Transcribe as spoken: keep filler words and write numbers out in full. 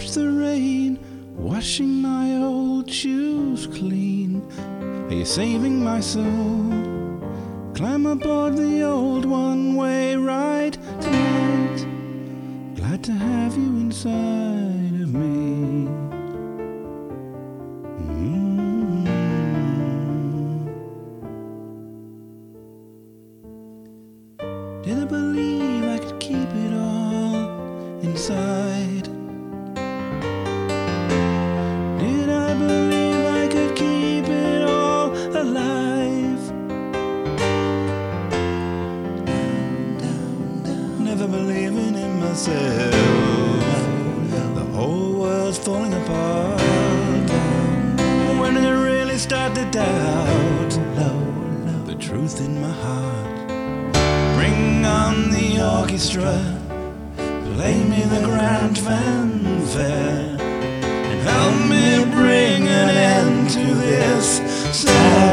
watch the rain washing my old shoes clean. Are you saving my soul? Climb aboard the old one-way ride tonight. Glad to have you inside of me. Mm-hmm. Did I believe I could keep it all inside? Did I believe I could keep it all alive? Never believing in myself. The whole world's falling apart. When did I really start to doubt the truth in my heart? Bring on the orchestra, play me the grand fanfare, and help me bring an end to this sad